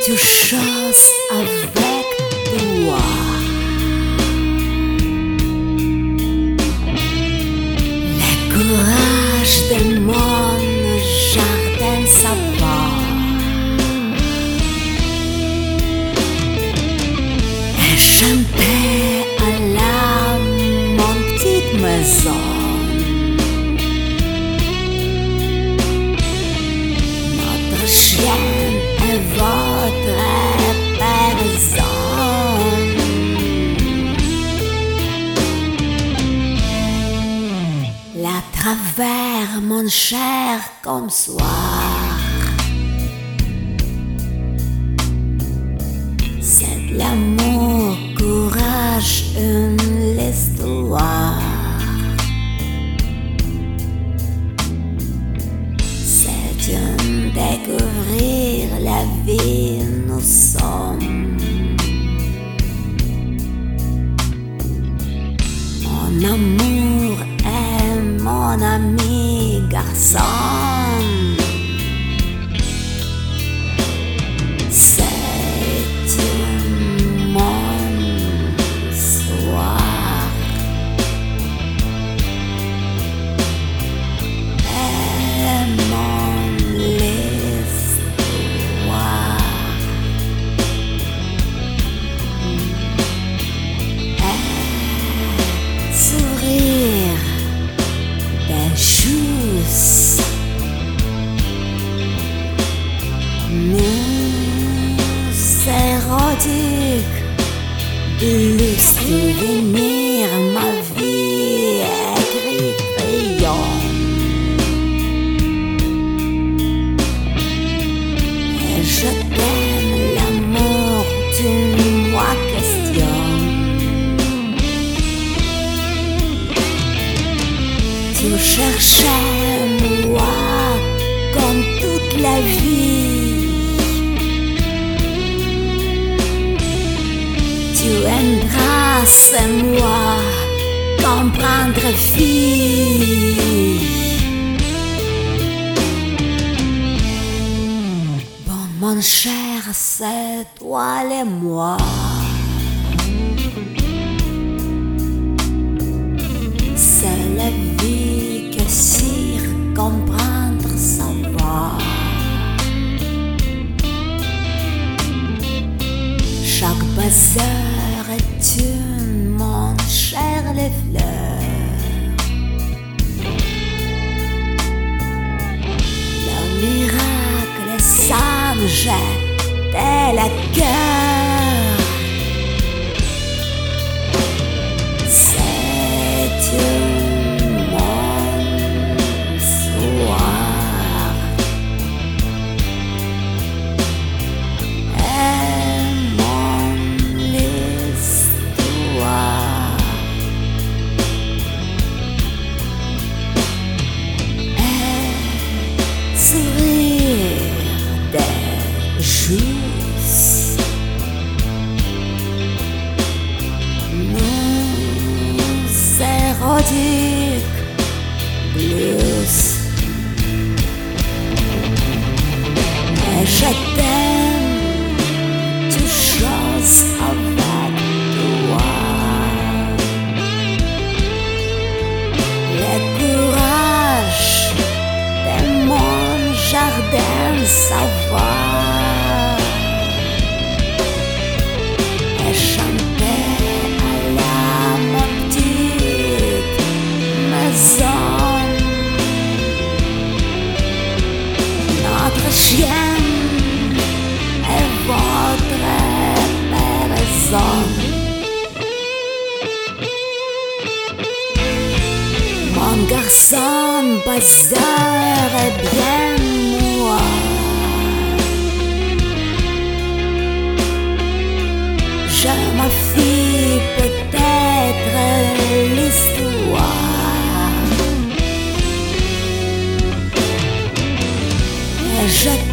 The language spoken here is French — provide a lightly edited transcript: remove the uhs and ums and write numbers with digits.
Tu chasses avec toi. Le courage de mon jardin sauvage et chanter à la mon petite maison. Notre chien est votre personne. La travers mon cher comme soir, c'est de l'amour, courage, une histoire. C'est une découvrir la vie nous sommes. Mon amour est mon ami garçon. C'est mon soir. Et mon histoire. Et sourire des choses. Nous érotiques, le souvenir, ma vie écrit crayon. Et je t'aime, l'amour, tu moi questionnes. Tu cherchais moi comme toute la vie. Tu embrasses moi comprendre fille. Bon mon cher, c'est toi et moi. C'est la vie que sire comprendre savoir. Chaque baiser est une, mon cher, les fleurs. Le miracle ça me jette le cœur. C'est mon soir. Et mon histoire. Et sourire des jours. Érotique blues. Et je t'aime, tu choses avec toi. Le courage de mon jardin sauvage. Et chanter à la petite maison. Notre chien est votre personne. Mon garçon bazar est bien moi. Je me fie peut-être l'histoire. Et je